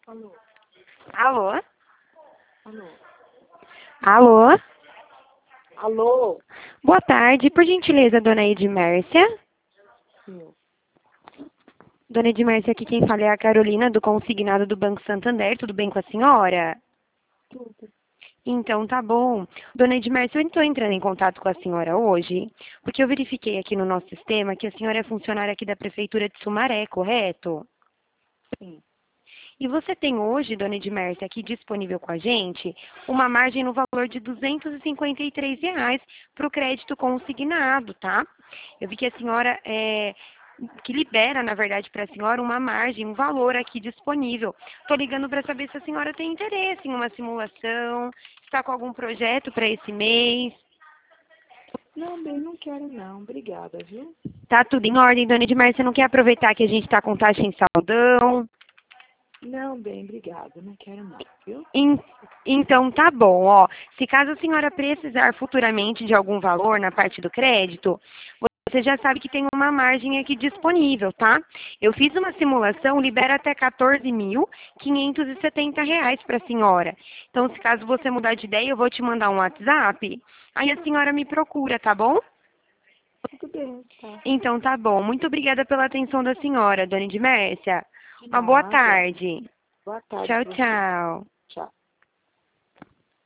Alô? Alô? Alô? Alô? Alô? Boa tarde, por gentileza, dona Edmércia. Sim. Dona Edmércia, aqui quem fala é a Carolina, do consignado do Banco Santander. Tudo bem com a senhora? Tudo. Então, tá bom. Dona Edmércia, eu estou entrando em contato com a senhora hoje, porque eu verifiquei aqui no nosso sistema que a senhora é funcionária aqui da Prefeitura de Sumaré, correto? Sim. E você tem hoje, dona Edmércia, aqui disponível com a gente, uma margem no valor de R$ 253 para o crédito consignado, tá? Eu vi que a senhora, que libera, na verdade, para a senhora uma margem, um valor aqui disponível. Estou ligando para saber se a senhora tem interesse em uma simulação, está com algum projeto para esse mês. Não, bem, não quero não. Obrigada, viu? Tá tudo em ordem, dona Edmércia, não quer aproveitar que a gente está com taxa em saldão? Não, bem, obrigada. Não quero não, viu? En- Então tá bom, ó. Se caso a senhora precisar futuramente de algum valor na parte do crédito, você já sabe que tem uma margem aqui disponível, tá? Eu fiz uma simulação, libera até R$ 14.570 para a senhora. Então, se caso você mudar de ideia, eu vou te mandar um WhatsApp. Aí a senhora me procura, tá bom? Tudo bem, tá. Então tá bom. Muito obrigada pela atenção da senhora, dona Edmércia. De Uma boa nada. tarde. Boa tarde Tchau, pra você. tchau. Tchau.